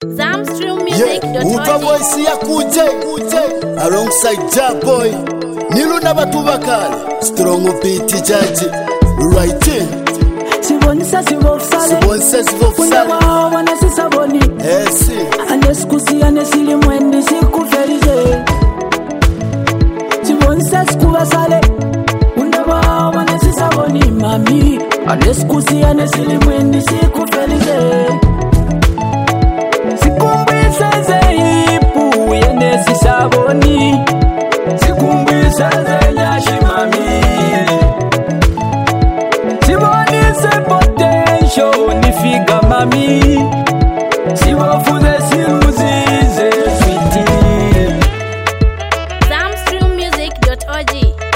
Upa voice ya kuje alongside Jaboy Nilu na batu bakale Strong beat judge Right in Sibonisa sibofsale Kuna wana sisaboni Esi Aneskusi anesili mwendi sikufelize Sibonisa sikubasale Kuna wana sisaboni mami Aneskusi anesili mwendi sikufelize Saboni Sikumbisa zenyashi mami Siboni se potential nifiga mami Sibofuze siruzize fiti zamstreammusic.org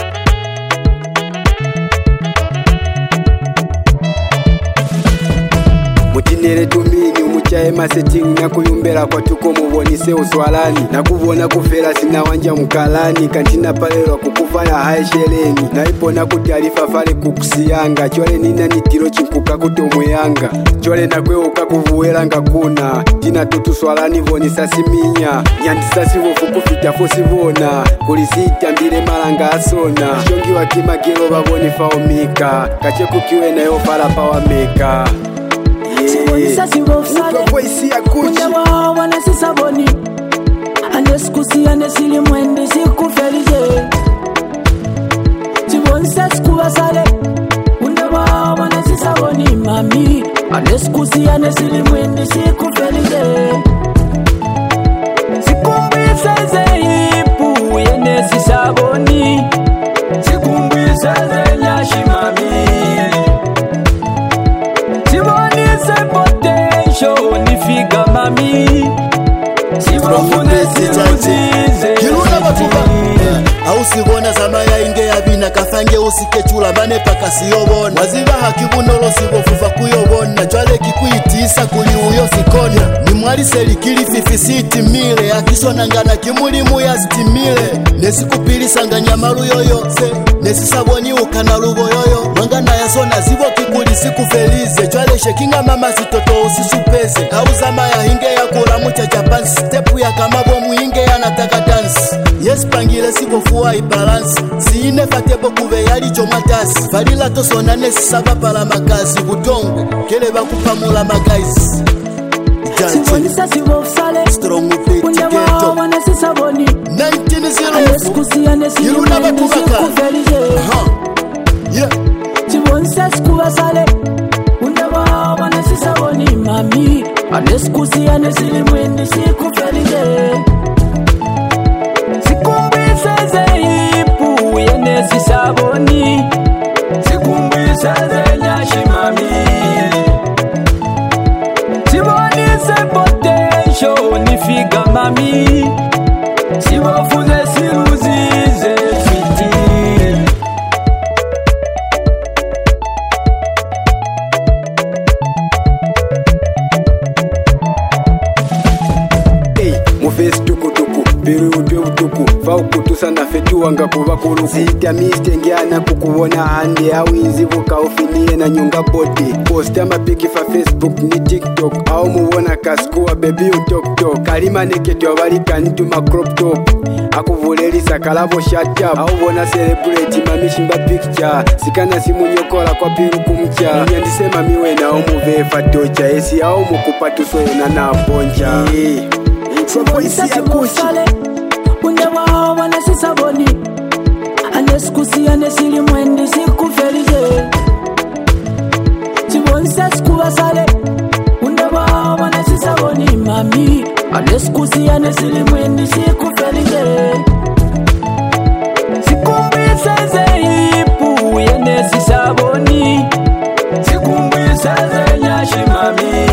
Mutinere tumini umuchaye masetting na kuyumbera kwa tuko mubonise uswalani na kuvona kufera sina wanja mkalani kantina palelwa kukufanya haesheleni na ipo na kutarifa fale kukusiyanga chole nina nitiro chinkuka kutomweyanga chole na kwe ukakuvuela ngakuna tina tutu swalani vonisa siminya nyandisa sivofu kufita fosi vona kulisita mbile malanga asona shongi wa kimagelo baboni faomika kacheku kiwe na yo fala pawameka Sibonisa sibofsale Kuna wana sisaboni Aneskusi anesili mwendi sikufelize Sibonisa sikubasale Kuna wana sisaboni mami Aneskusi anesili mwendi sikufelize Sikumbisa zeipu yene sisaboni Sikumbisa zenyashi mami potential nifiga mami Sibofuze siruzize Kiluna batuba Ausibona zamaya inge yabina kafange usikechula mane paka siyobona Waziba hakibunolo sibofufa kuyobona Chwale kikuitisa kuli uyo sikonya Ni mwari selikili fifisiti mile Akisona ngana kimulimu ya stimile Nesi kupili sanganya maru yoyo Nesi saboni ukanalugo yoyo Mwangana ya sona zibo kikuli siku felize Chwale shekinga mama sitoto usisupeze Hauzama ya hinge ya kula mucha Japan Stepu ya kamabo muhinge ya nataka dance Yes pangile sibofuwa ibalance Siine fatebo kuve yali chomatasi Falila tosona nesi saba pala makazi Butongo kele bakupamula magaisi Sibonisa sibofsale Strong beat Kuna wana sisaboni 19-0 Aneskusi anesili mwendi sikufelize Sibonisa sikubasale Kuna wana sisaboni mami Aneskusi anesili mwendi sikufelize Sikumbisa zeipu yene sisaboni Sikumbisa zenyashi mami Sibonise potential nifiga mami Sibofuze siruzize fiti Mufesi tukutuku biru utwe utuku fa ukutusa na fetu wanga kuva kuluku Zita miste ngiana kukubona hande au inzivuka ufinie na nyunga body Posta mapiki fa Facebook ni TikTok au muwona kaskuwa baby utoktok Kalima neketu avalika nituma crop top Akuvulelisa kalavo shut up au vona celebrate mamishimba picture Sikana simu nyokola kwa piru kumcha Nyandisema miwe na omuvefa tocha Esi au mukupatusoyo na naponcha Sibonisa sibofsale Kuna wana sisaboni Aneskusi anesili mwendi sikufelize Sibonisa sikubasale Kuna wana sisaboni mami Aneskusi anesili mwendi sikufelize Sikumbisa zeipu yene sisaboni Sikumbisa zenyashi mami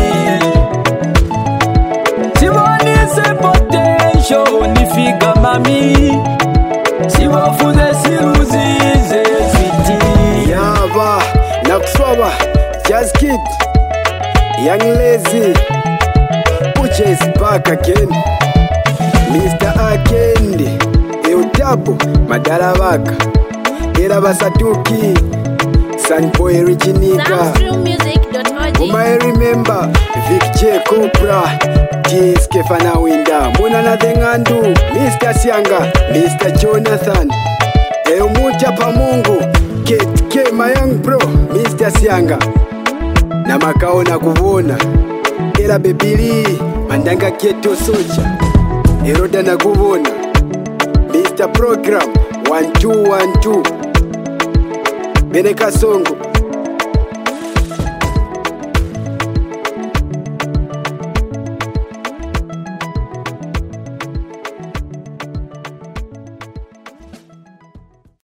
Sibonise potential nifiga mami Sibofuze siruzize fiti Yaba, Nakuswaba, Jazz Kid, Young Lazy, Uche is back again, Mr. Akendi, Eutabu, Madara Baka, Era Basatuki, Sunboy Richinika. zamstreammusic.org I remember Vic J Cobra, T. Skefana Winda, Munana Dengandu, Mr. Sianga, Mr. Jonathan, Eumucha Pamungu, Kate K, my young bro, Mr. Sianga, na makao na kuvona, Era Bebili, Mandanga Keto Socha, Eroda na kuvona, Mr. Program, 1212, Beneka Songo,